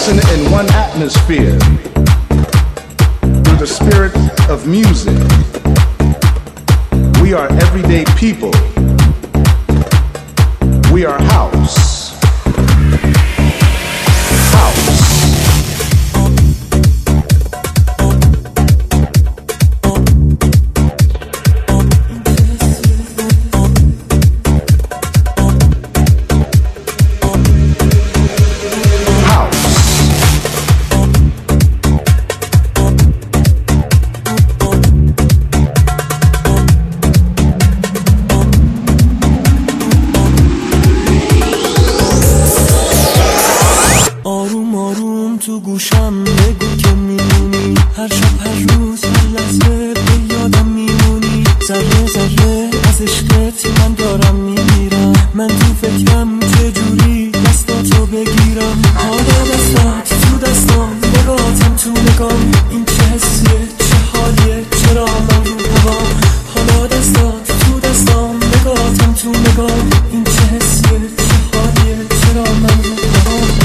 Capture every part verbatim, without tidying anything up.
dancing in one atmosphere through the spirit of music. We are everyday people. We are house. House. تو گوشم بگو که میمونی، هر شب هر روز هر لحظه به یادم میمونی. ذره ذره از عشقت من دارم میمیرم، من تو فکرم چجوری دستاتو بگیرم. حالا دستات تو دستام، نگاتم تو نگام، این چه حسیه چه حالیه چرا من رو هوام. حالا دستات تو دستام، نگاتم تو نگام، این چه حسیه چه حالیه چرا من رو هوام.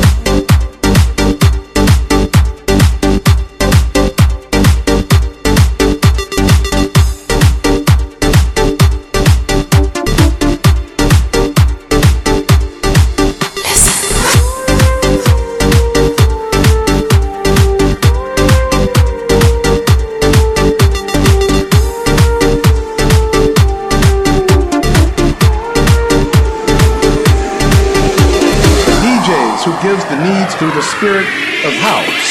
Who gives the needs through the spirit of house.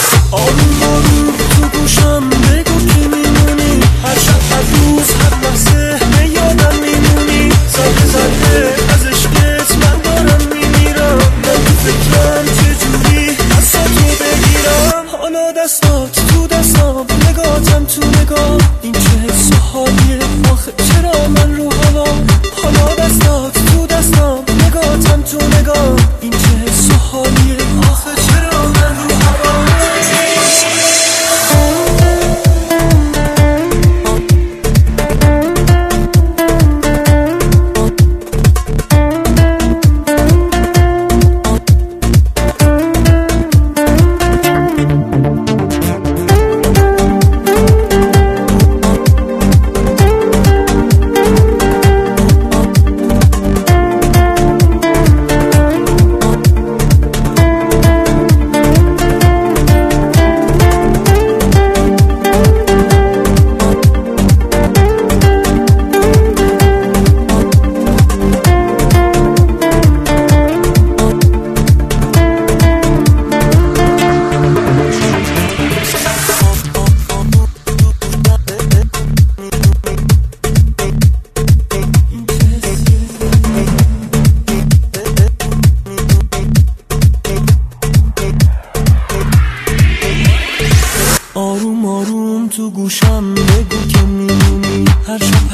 آروم آروم تو گوشم بگو که میمونی، هر شب هر روز هر لحظه به یادم میمونی. ذره ذره از عشقت من دارم میمیرم، من تو فکرم چجوری دستاتو بگیرم. حالا دستات تو دستام، نگاتم تو نگام، این چه حس و حالیه آخه چرا من رو هوام. حالا دستات تو دستام، نگاتم تو نگام، این چه حس و حالیه آخه چرا من رو هوام. آروم آروم تو گوشم بگو که میمونی، هر شب